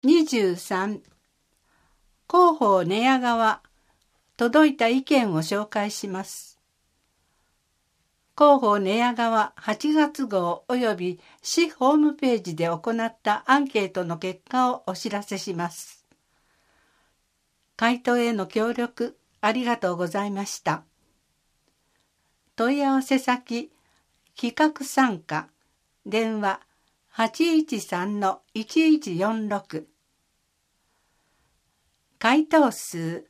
23、広報寝屋川、届いた意見を紹介します。広報寝屋川8月号及び市ホームページで行ったアンケートの結果をお知らせします。回答への協力ありがとうございました。問い合わせ先、企画参加、電話813-1146、回答数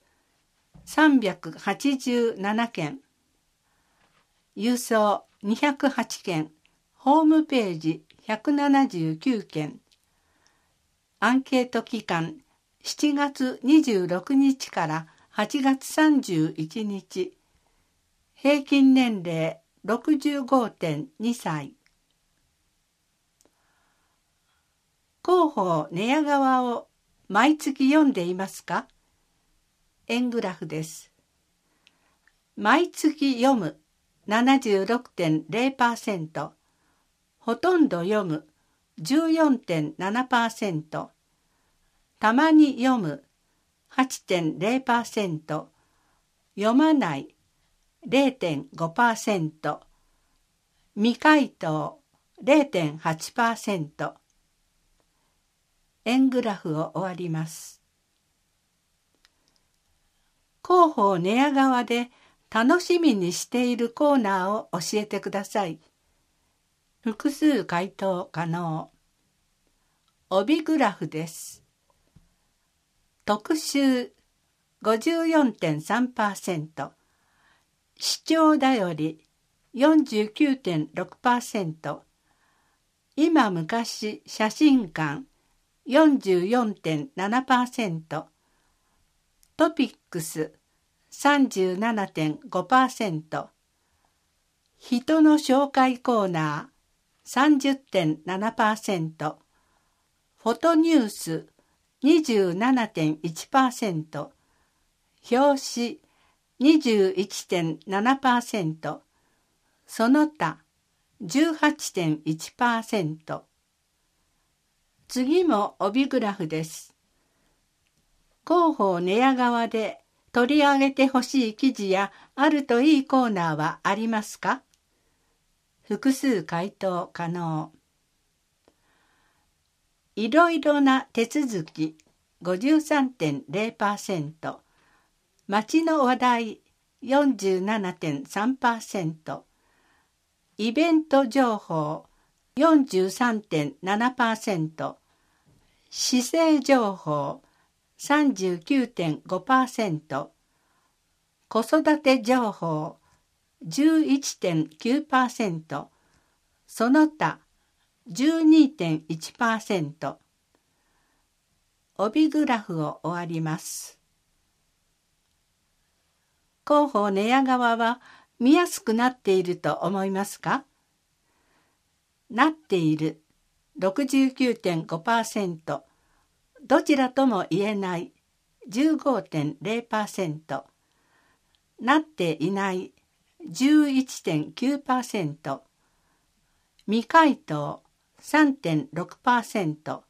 387件、郵送208件、ホームページ179件、アンケート期間7月26日から8月31日、平均年齢 65.2 歳。広報寝屋川を毎月読んでいますか？円グラフです。毎月読む 76.0%、ほとんど読む 14.7%、たまに読む 8.0%、読まない 0.5%、未回答 0.8%。円グラフを終わります。広報寝屋川で楽しみにしているコーナーを教えてください。複数回答可能。帯グラフです。特集 54.3%、視聴だより 49.6%、今昔写真館 44.7%、トピックス 37.5%、人の紹介コーナー 30.7%、フォトニュース 27.1%、表紙 21.7%、その他 18.1%。次も帯グラフです。広報寝屋川で取り上げてほしい記事やあるといいコーナーはありますか？複数回答可能。いろいろな手続き 53.0%、街の話題 47.3%、イベント情報 43.7%、市政情報 39.5%、子育て情報 11.9%、その他 12.1%。帯グラフを終わります。広報寝屋川は見やすくなっていると思いますか？なっている 69.5%、どちらとも言えない 15.0%、なっていない 11.9%、未回答 3.6%、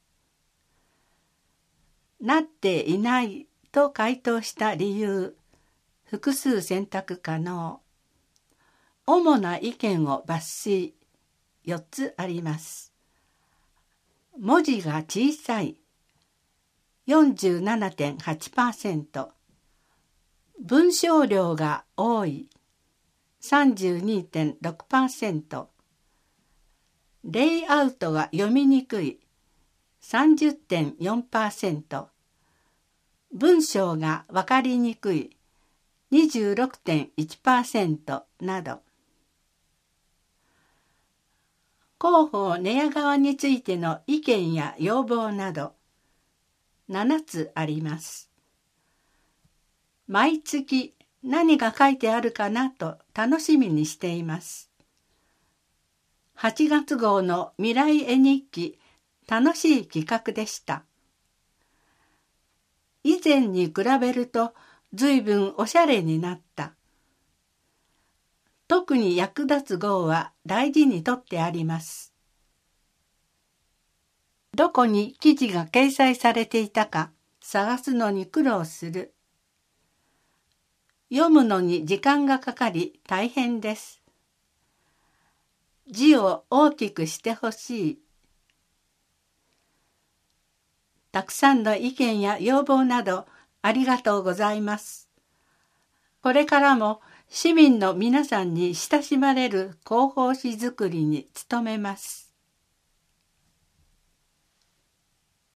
なっていないと回答した理由、複数選択可能。主な意見を抜粋、4つあります。文字が小さい 47.8%、文章量が多い 32.6%、レイアウトが読みにくい 30.4%、文章がわかりにくい 26.1% など。広報寝屋川についての意見や要望など7つあります。毎月何が書いてあるかなと楽しみにしています。8月号の未来絵日記、楽しい企画でした。以前に比べると随分おしゃれになった。特に役立つ号は大事に取ってあります。 どこに記事が掲載されていたか探すのに苦労する。読むのに時間がかかり大変です。字を大きくしてほしい。たくさんの意見や要望などありがとうございます。これからも市民の皆さんに親しまれる広報誌作りに努めます。